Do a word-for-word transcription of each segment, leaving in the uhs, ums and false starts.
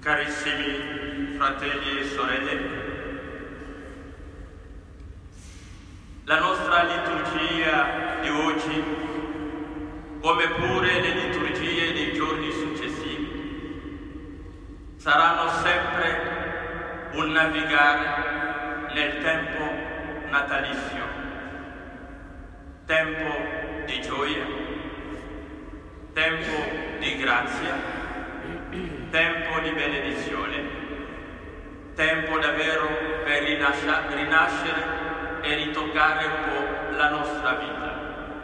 Carissimi fratelli e sorelle, la nostra liturgia di oggi, come pure le liturgie dei giorni successivi, saranno sempre un navigare nel tempo natalizio, tempo di gioia, tempo di grazia, tempo di benedizione, tempo davvero per rinascere e ritoccare un po' la nostra vita.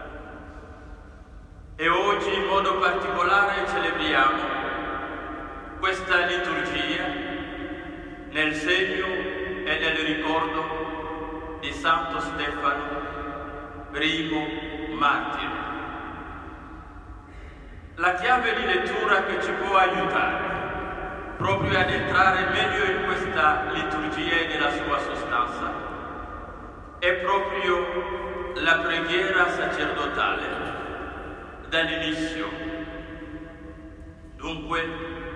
E oggi in modo particolare celebriamo questa liturgia nel segno e nel ricordo di Santo Stefano, primo martire. La chiave di lettura che ci può aiutare proprio ad entrare meglio in questa liturgia e nella sua sostanza è proprio la preghiera sacerdotale dall'inizio. Dunque,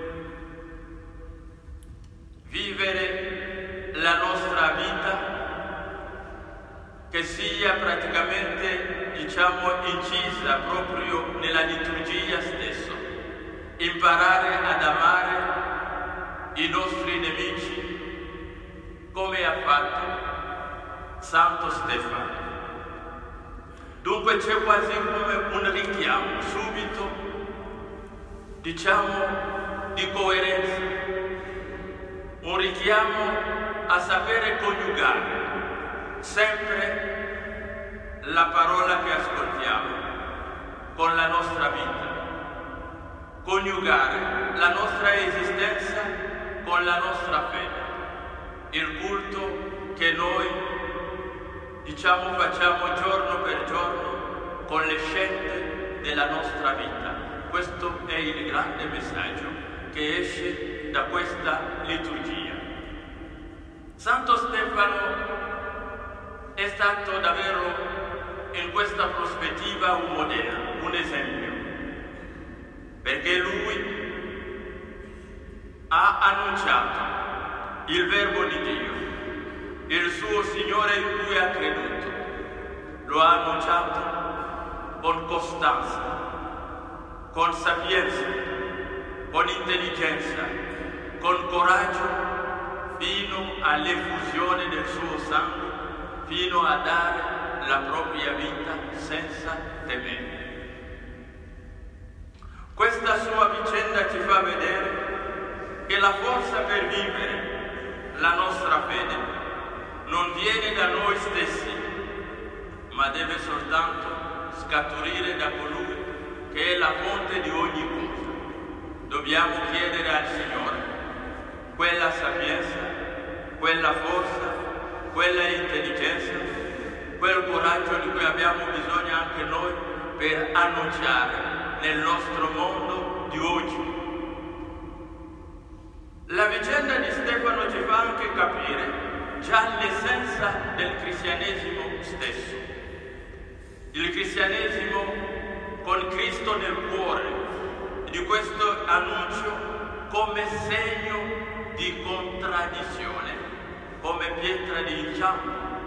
vivere la nostra vita che sia praticamente, diciamo, incisa proprio nella liturgia stesso, imparare ad amare i nostri nemici come ha fatto Santo Stefano. Dunque c'è quasi come un richiamo subito, diciamo, di coerenza, un richiamo a sapere coniugare sempre la parola che ascoltiamo con la nostra vita, coniugare la nostra esistenza con la nostra fede, il culto che noi, diciamo, facciamo giorno per giorno con le scelte della nostra vita. Questo è il grande messaggio che esce da questa liturgia. Santo Stefano è stato davvero in questa prospettiva un modello, un esempio, perché lui ha annunciato il Verbo di Dio, il suo Signore in cui ha creduto. Lo ha annunciato con costanza, con sapienza, con intelligenza, con coraggio, fino all'effusione del suo sangue, fino a dare la propria vita senza temere. Questa sua vicenda ci fa vedere che la forza per vivere la nostra fede non viene da noi stessi, ma deve soltanto scaturire da colui che è la fonte di ogni cosa. Dobbiamo chiedere al Signore quella sapienza, quella forza, quella intelligenza, quel coraggio di cui abbiamo bisogno anche noi per annunciare nel nostro mondo di oggi. La vicenda di Stefano ci fa anche capire già l'essenza del cristianesimo stesso. Il cristianesimo con Cristo nel cuore, di questo annuncio come segno di contraddizione, come pietra di inciampo,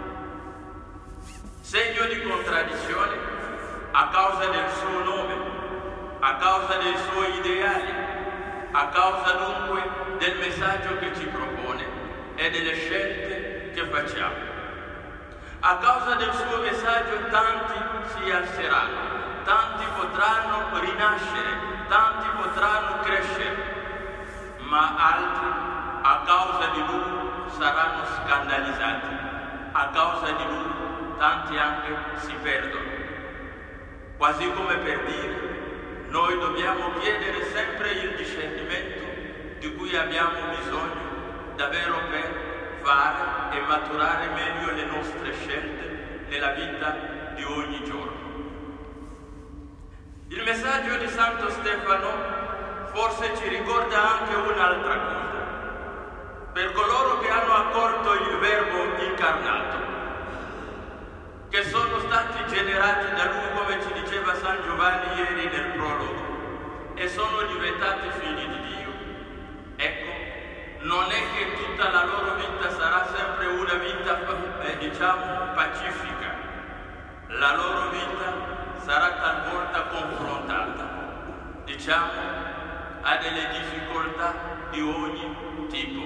segno di contraddizione a causa del suo nome, a causa dei suoi ideali, a causa dunque del messaggio che ci propone e delle scelte che facciamo. A causa del suo messaggio tanti si alzeranno, tanti potranno rinascere, tanti potranno crescere, ma altri a causa di lui saranno scandalizzati, a causa di lui tanti anche si perdono. Quasi come per dire, noi dobbiamo chiedere sempre il discernimento di cui abbiamo bisogno davvero per fare e maturare meglio le nostre scelte nella vita di ogni giorno. Il messaggio di Santo Stefano forse ci ricorda anche un'altra cosa. Per coloro che hanno accolto il Verbo incarnato, che sono stati generati da lui, come ci diceva San Giovanni ieri nel prologo, e sono diventati figli di Dio, ecco non è che tutta la loro vita sarà sempre una vita, eh, diciamo, pacifica. La loro vita sarà talvolta confrontata, diciamo, a delle difficoltà di ogni tipo.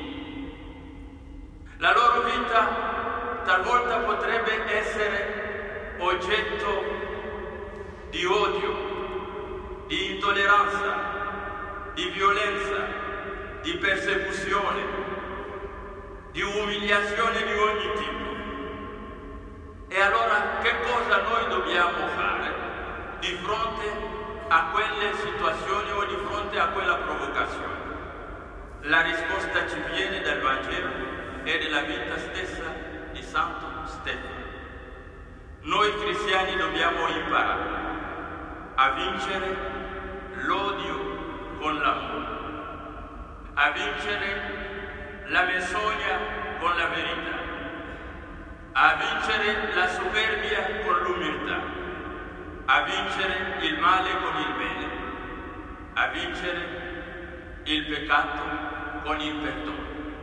La loro vita talvolta potrebbe essere oggetto di odio, di intolleranza, di violenza, di persecuzione, di umiliazione di ogni tipo. E allora che cosa noi dobbiamo fare di fronte a quelle situazioni o di fronte a quella provocazione? La risposta ci viene dal Vangelo e dalla vita stessa di Santo Stefano. Noi cristiani dobbiamo imparare a vincere l'odio con l'amore, a vincere la menzogna con la verità, a vincere la superbia con l'umiltà, a vincere il male con il bene, a vincere il peccato con il perdono.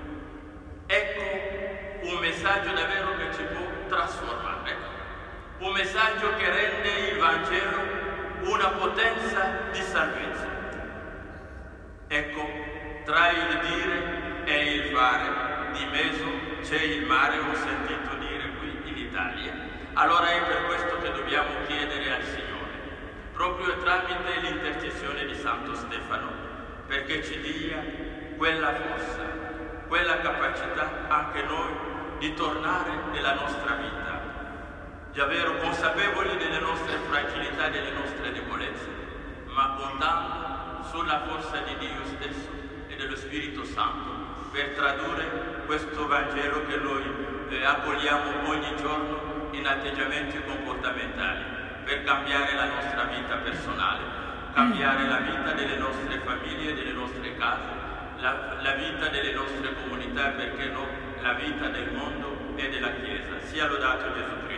Ecco un messaggio davvero che ci può trasformare, un messaggio che rende il Vangelo una potenza di salvezza. Ecco, tra il dire e il fare di mezzo c'è il mare, ho sentito dire qui in Italia. Allora è per questo che dobbiamo chiedere al Signore, proprio tramite l'intercessione di Santo Stefano, perché ci dia quella forza, quella capacità anche noi di tornare nella nostra vita, davvero consapevoli delle nostre fragilità, delle nostre debolezze, ma contando sulla forza di Dio stesso e dello Spirito Santo per tradurre questo Vangelo che noi eh, accogliamo ogni giorno in atteggiamenti comportamentali, per cambiare la nostra vita personale, cambiare la vita delle nostre famiglie, delle nostre case, la, la vita delle nostre comunità, perché no, la vita del mondo e della Chiesa. Sia lodato Gesù Cristo.